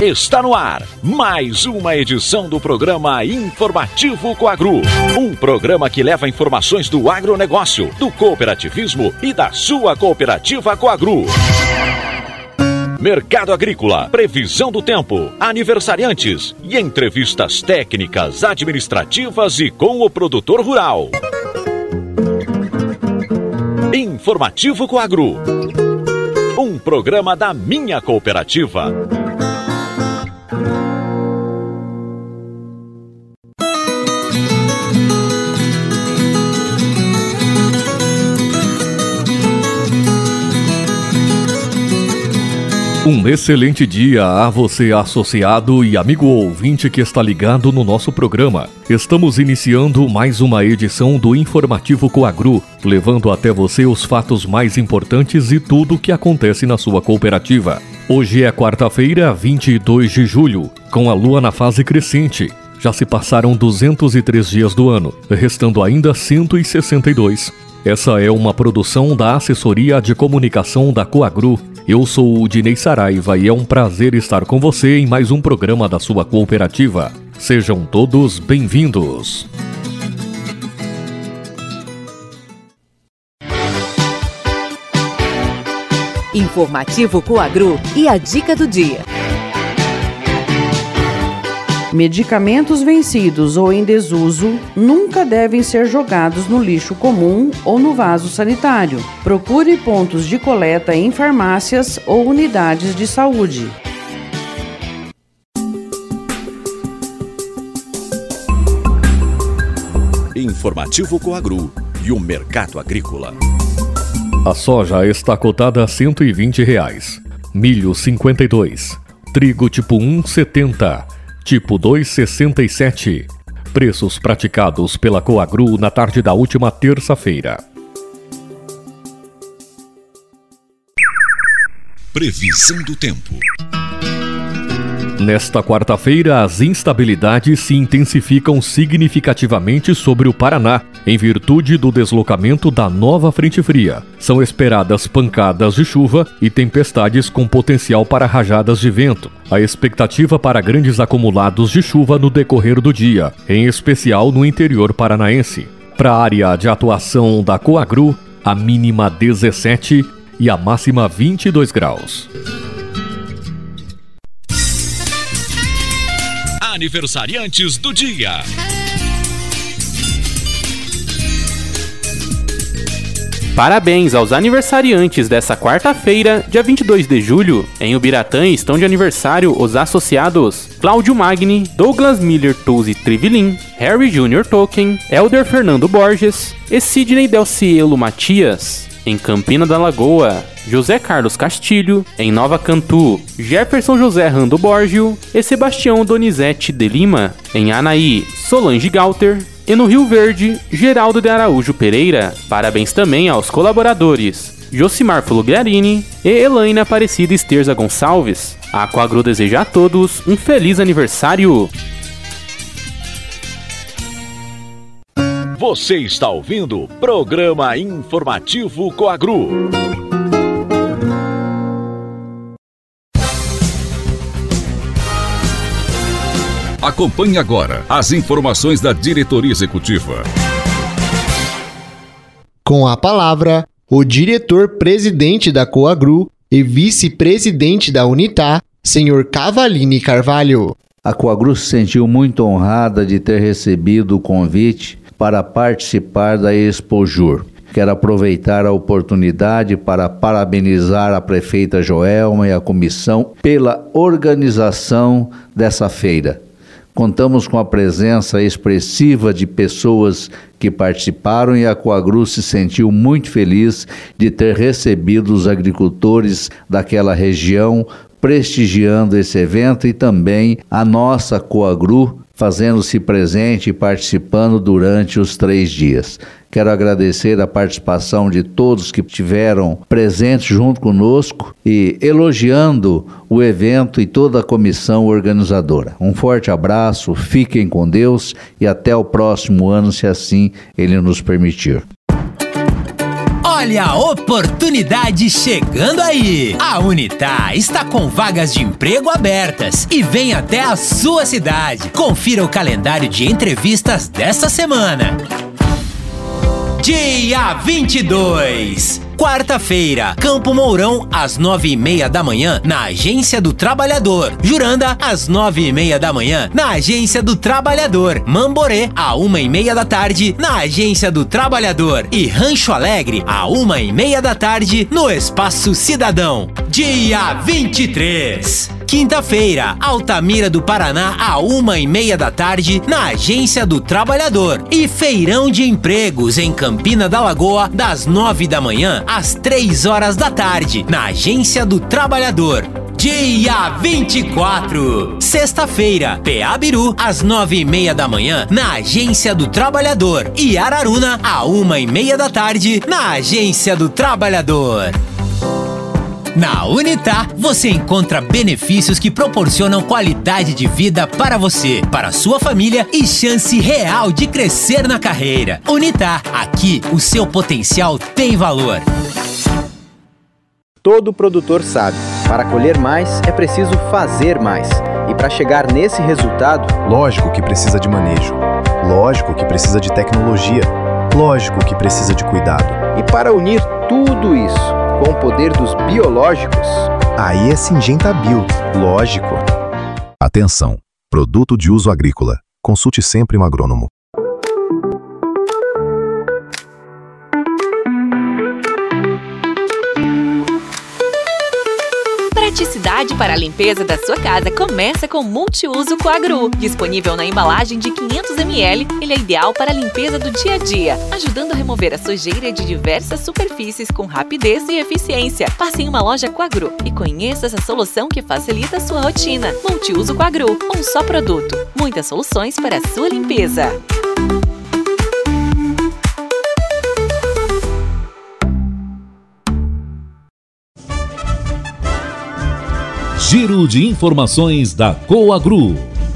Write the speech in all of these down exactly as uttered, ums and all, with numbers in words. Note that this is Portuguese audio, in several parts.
Está no ar mais uma edição do programa Informativo Coagru. Um programa que leva informações do agronegócio, do cooperativismo e da sua cooperativa Coagru. Mercado agrícola, previsão do tempo, aniversariantes e entrevistas técnicas, administrativas e com o produtor rural. Informativo Coagru, um programa da minha cooperativa. Um excelente dia a você, associado e amigo ouvinte que está ligado no nosso programa. Estamos iniciando mais uma edição do Informativo Coagru, levando até você os fatos mais importantes e tudo o que acontece na sua cooperativa. Hoje é quarta-feira, vinte e dois de julho, com a lua na fase crescente. Já se passaram duzentos e três dias do ano, restando ainda cento e sessenta e dois. Essa é uma produção da Assessoria de Comunicação da Coagru. Eu sou o Dinei Saraiva e é um prazer estar com você em mais um programa da sua cooperativa. Sejam todos bem-vindos. Informativo Coagru e a dica do dia. Medicamentos vencidos ou em desuso nunca devem ser jogados no lixo comum ou no vaso sanitário. Procure pontos de coleta em farmácias ou unidades de saúde. Informativo Coagru e o mercado agrícola. A soja está cotada a cento e vinte reais, milho cinquenta e dois, trigo tipo um setenta, tipo dois sessenta e sete. Preços praticados pela Coagru na tarde da última terça-feira. Previsão do tempo. Nesta quarta-feira, as instabilidades se intensificam significativamente sobre o Paraná, em virtude do deslocamento da nova frente fria. São esperadas pancadas de chuva e tempestades com potencial para rajadas de vento. A expectativa para grandes acumulados de chuva no decorrer do dia, em especial no interior paranaense. Para a área de atuação da Coagru, a mínima dezessete e a máxima vinte e dois graus. Aniversariantes do dia. Parabéns aos aniversariantes dessa quarta-feira, dia vinte e dois de julho. Em Ubiratã estão de aniversário os associados Cláudio Magni, Douglas Miller Touzi Trivilin, Harry Júnior Tolkien, Elder Fernando Borges e Sidney Delcielo Matias. Em Campina da Lagoa, José Carlos Castilho. Em Nova Cantu, Jefferson José Rando Borgio e Sebastião Donizete de Lima. Em Anaí, Solange Galter. E no Rio Verde, Geraldo de Araújo Pereira. Parabéns também aos colaboradores Josimar Flugliarini e Elaine Aparecida Esterza Gonçalves. A Coagru deseja a todos um feliz aniversário. Você está ouvindo o programa Informativo Coagru. Acompanhe agora as informações da diretoria executiva. Com a palavra, o diretor-presidente da Coagru e vice-presidente da Unitá, senhor Cavalini Carvalho. A Coagru se sentiu muito honrada de ter recebido o convite para participar da Expojur. Quero aproveitar a oportunidade para parabenizar a prefeita Joelma e a comissão pela organização dessa feira. Contamos com a presença expressiva de pessoas que participaram e a Coagru se sentiu muito feliz de ter recebido os agricultores daquela região prestigiando esse evento e também a nossa Coagru fazendo-se presente e participando durante os três dias. Quero agradecer a participação de todos que estiveram presentes junto conosco e elogiando o evento e toda a comissão organizadora. Um forte abraço, fiquem com Deus e até o próximo ano, se assim Ele nos permitir. Olha a oportunidade chegando aí! A Unitá está com vagas de emprego abertas e vem até a sua cidade. Confira o calendário de entrevistas desta semana. Dia vinte e dois, quarta-feira, Campo Mourão, às nove e meia da manhã, na Agência do Trabalhador. Juranda, às nove e meia da manhã, na Agência do Trabalhador. Mamborê, à uma e meia da tarde, na Agência do Trabalhador. E Rancho Alegre, à uma e meia da tarde, no Espaço Cidadão. Dia vinte e três, quinta-feira, Altamira do Paraná, à uma e meia da tarde, na Agência do Trabalhador. E Feirão de Empregos, em Campina da Lagoa, das nove da manhã às três horas da tarde, na Agência do Trabalhador. Dia vinte e quatro, sexta-feira, Peabiru, às nove e meia da manhã, na Agência do Trabalhador. E Araruna, à uma e meia da tarde, na Agência do Trabalhador. Na Unitá, você encontra benefícios que proporcionam qualidade de vida para você, para a sua família e chance real de crescer na carreira. Unitá, aqui o seu potencial tem valor. Todo produtor sabe, para colher mais é preciso fazer mais. E para chegar nesse resultado, lógico que precisa de manejo, lógico que precisa de tecnologia, lógico que precisa de cuidado. E para unir tudo isso com o poder dos biológicos, aí é Syngenta Bio, lógico. Atenção! Produto de uso agrícola. Consulte sempre um agrônomo. Praticidade para a limpeza da sua casa começa com Multiuso Coagru. Disponível na embalagem de quinhentos mililitros, ele é ideal para a limpeza do dia a dia, ajudando a remover a sujeira de diversas superfícies com rapidez e eficiência. Passe em uma loja Coagru e conheça essa solução que facilita a sua rotina. Multiuso Coagru, um só produto, muitas soluções para a sua limpeza. Giro de informações da Coagru.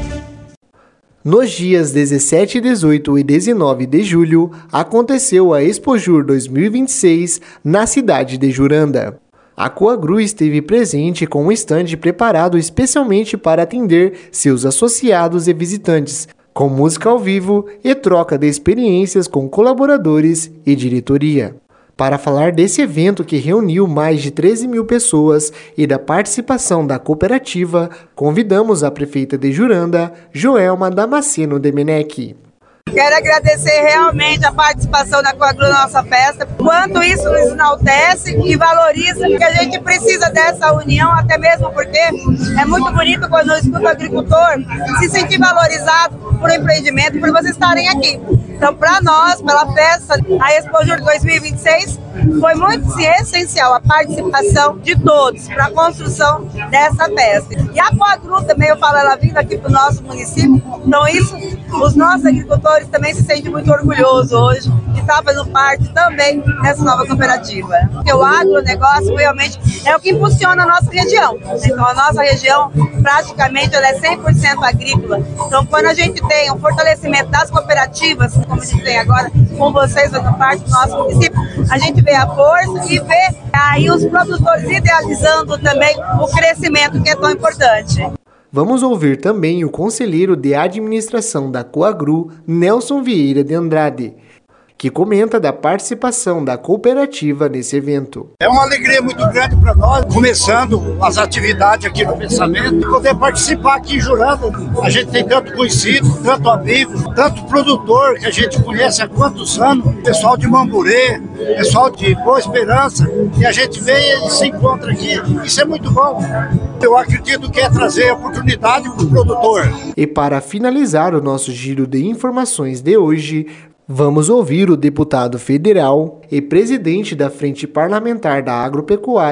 Nos dias dezessete, dezoito e dezenove de julho, aconteceu a Expojur dois mil e vinte e seis na cidade de Juranda. A Coagru esteve presente com um estande preparado especialmente para atender seus associados e visitantes, com música ao vivo e troca de experiências com colaboradores e diretoria. Para falar desse evento que reuniu mais de treze mil pessoas e da participação da cooperativa, convidamos a prefeita de Juranda, Joelma Damasceno Demenech. Quero agradecer realmente a participação da Coagru na nossa festa, quanto isso nos enaltece e valoriza, porque a gente precisa dessa união, até mesmo porque é muito bonito quando eu escuto o agricultor se sentir valorizado por empreendimento, por vocês estarem aqui. Então, para nós, pela festa, a Expojur dois mil e vinte e seis, foi muito sim, essencial a participação de todos para a construção dessa festa. E a Coagru também, eu falo, ela vindo aqui para o nosso município, então isso, os nossos agricultores também se sentem muito orgulhosos hoje de estar fazendo parte também dessa nova cooperativa. Porque o agronegócio realmente é o que impulsiona a nossa região. Então, a nossa região, praticamente, ela é cem por cento agrícola. Então, quando a gente tem um fortalecimento das cooperativas, como a gente tem agora com vocês fazendo parte do nosso município, a gente vê a força e vê aí os produtores idealizando também o crescimento que é tão importante. Vamos ouvir também o conselheiro de administração da Coagru, Nelson Vieira de Andrade, que comenta da participação da cooperativa nesse evento. É uma alegria muito grande para nós, começando as atividades aqui no Pensamento, poder participar aqui em Juranda. A gente tem tanto conhecido, tanto amigo, tanto produtor que a gente conhece há quantos anos, pessoal de Mamborê, pessoal de Boa Esperança, e a gente vem e se encontra aqui. Isso é muito bom. Eu acredito que é trazer oportunidade para o produtor. E para finalizar o nosso giro de informações de hoje, vamos ouvir o deputado federal e presidente da Frente Parlamentar da Agropecuária,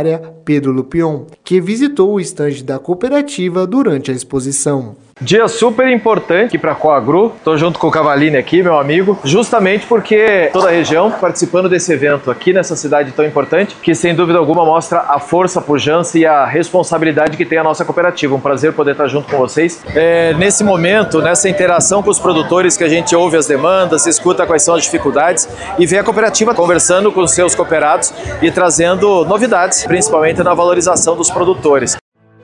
Pedro Lupion, que visitou o estande da cooperativa durante a exposição. Dia super importante aqui para a Coagru, estou junto com o Cavalini aqui, meu amigo, justamente porque toda a região participando desse evento aqui nessa cidade tão importante, que sem dúvida alguma mostra a força, a pujança e a responsabilidade que tem a nossa cooperativa. Um prazer poder estar junto com vocês. É, nesse momento, nessa interação com os produtores, que a gente ouve as demandas, escuta quais são as dificuldades e vê a cooperativa conversando com os seus cooperados e trazendo novidades, principalmente na valorização dos produtores.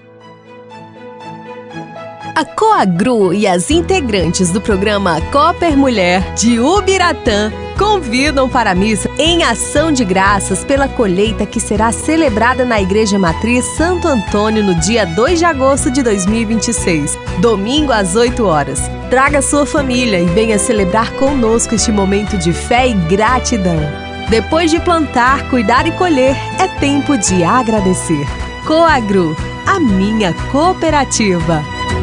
A Coagru e as integrantes do programa Cooper Mulher de Ubiratã convidam para a missa em ação de graças pela colheita que será celebrada na Igreja Matriz Santo Antônio no dia dois de agosto de dois mil e vinte e seis, domingo às oito horas. Traga sua família e venha celebrar conosco este momento de fé e gratidão. Depois de plantar, cuidar e colher, é tempo de agradecer. Coagru, a minha cooperativa.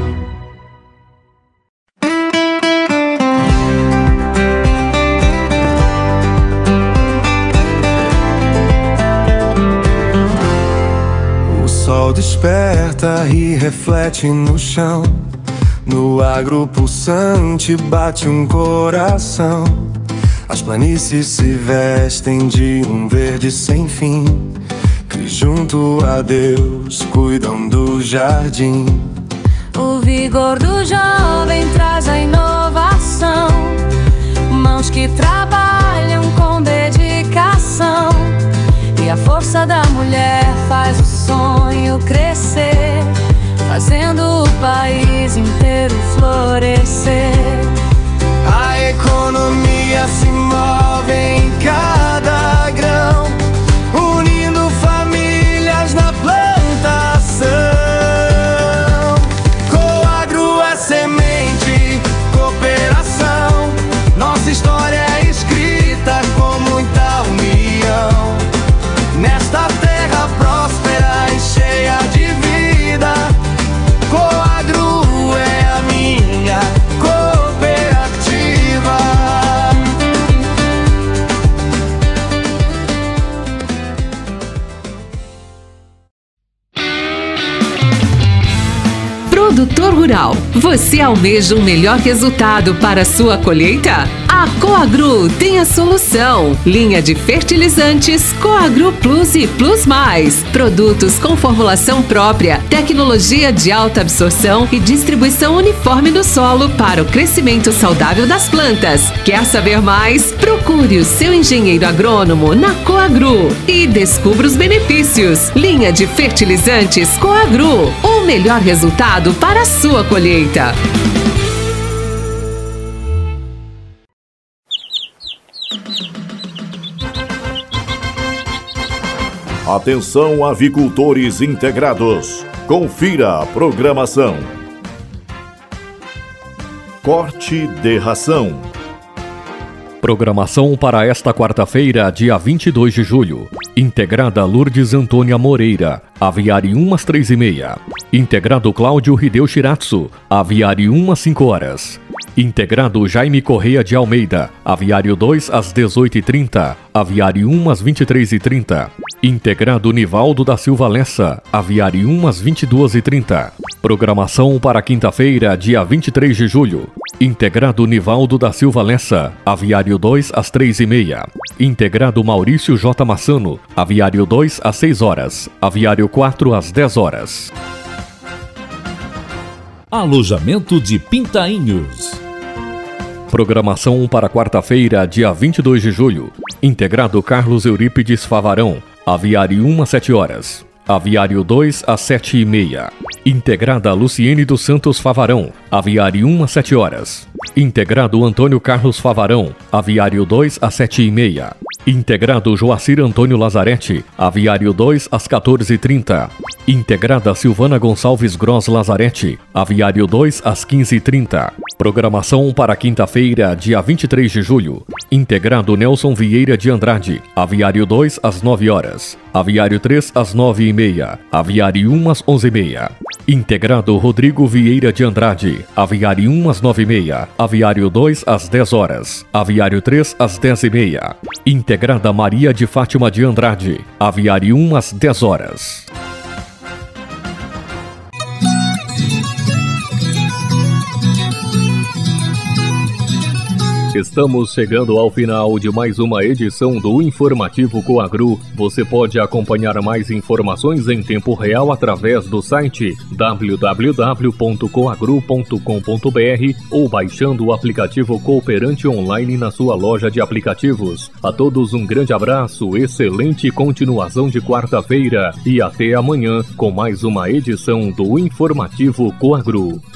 O sol desperta e reflete no chão. No agro pulsante bate um coração. As planícies se vestem de um verde sem fim, que junto a Deus cuidam do jardim. O vigor do jovem traz a inovação, mãos que trabalham com dedicação, e a força da mulher faz o sonho crescer, fazendo o país inteiro florescer. A economia se move em cada grão, unindo famílias na plantação. Coagru é semente, cooperação. Nossa história é escrita com muita união. Nesta terra próspera e cheia de vida, Coagru é a minha cooperativa. Produtor rural, você almeja um melhor resultado para a sua colheita? A Coagru tem a solução. Linha de fertilizantes Coagru Plus e Plus Mais. Produtos com formulação própria, tecnologia de alta absorção e distribuição uniforme no solo para o crescimento saudável das plantas. Quer saber mais? Procure o seu engenheiro agrônomo na Coagru e descubra os benefícios. Linha de fertilizantes Coagru, o melhor resultado para a sua colheita. Atenção, avicultores integrados. Confira a programação. Corte de ração. Programação para esta quarta-feira, dia vinte e dois de julho. Integrada Lourdes Antônia Moreira, aviário um às três e meia. Integrado Cláudio Hideo Shiratsu, aviário um às cinco horas. Integrado Jaime Correia de Almeida, aviário dois às dezoito e trinta, aviário um às vinte e três e trinta. Integrado Nivaldo da Silva Lessa, aviário um às vinte e duas e trinta. Programação para quinta-feira, dia vinte e três de julho. Integrado Nivaldo da Silva Lessa, aviário dois às três e meia. Integrado Maurício J. Massano, aviário dois às seis horas, aviário quatro às dez horas. Alojamento de Pintainhos. Programação para quarta-feira, dia vinte e dois de julho. Integrado Carlos Eurípides Favarão, aviário um às sete horas, aviário dois às sete e meia. Integrada Luciene dos Santos Favarão, aviário um às sete horas. Integrado Antônio Carlos Favarão, aviário dois às sete e meia. Integrado Joacir Antônio Lazarete, aviário dois às quatorze e trinta. Integrada Silvana Gonçalves Gross Lazarete, aviário dois às quinze e trinta. Programação para quinta-feira, dia vinte e três de julho. Integrado Nelson Vieira de Andrade, aviário dois às nove horas, aviário três às nove e meia, aviário um às onze e meia. Integrado Rodrigo Vieira de Andrade, aviário um às nove e meia, aviário dois às dez horas, aviário três às dez e meia. Integrada Maria de Fátima de Andrade, aviário um às dez horas. Estamos chegando ao final de mais uma edição do Informativo Coagru. Você pode acompanhar mais informações em tempo real através do site w w w ponto coagru ponto com ponto b r ou baixando o aplicativo Cooperante Online na sua loja de aplicativos. A todos um grande abraço, excelente continuação de quarta-feira e até amanhã com mais uma edição do Informativo Coagru.